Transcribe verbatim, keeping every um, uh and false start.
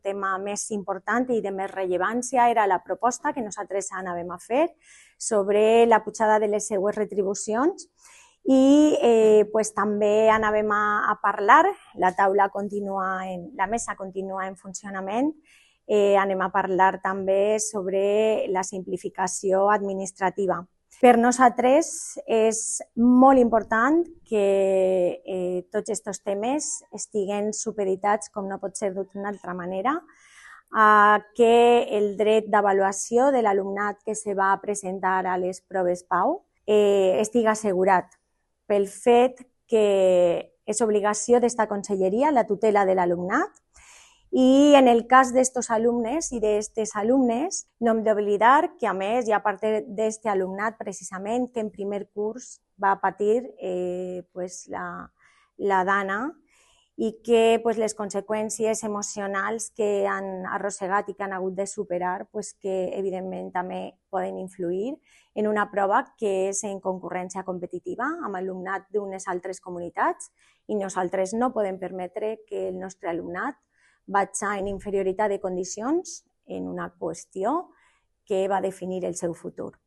tema més important i de més rellevància era la proposta que nosaltres anàvem a fer sobre la pujada de les seues retribucions i eh, pues, també anàvem a, a parlar, la taula continua, en, la mesa continua en funcionament, eh, anem a parlar també sobre la simplificació administrativa. Per nosaltres és molt important que eh, tots aquests temes estiguen supeditats, com no pot ser d'una altra manera, a que el dret d'avaluació de l'alumnat que se va presentar a les proves PAU eh, estigui assegurat pel fet que és obligació d'esta conselleria la tutela de l'alumnat. I en el cas d'estos alumnes i d'estes alumnes, no hem d'oblidar que, a més, hi ha part d'aquest alumnat, precisament, que en primer curs va patir eh, pues, la, la dana i que pues, les conseqüències emocionals que han arrossegat i que han hagut de superar, pues, que evidentment també poden influir en una prova que és en concurrència competitiva amb alumnat d'unes altres comunitats i nosaltres no podem permetre que el nostre alumnat vaig en inferioritat de condicions en una qüestió que va definir el seu futur.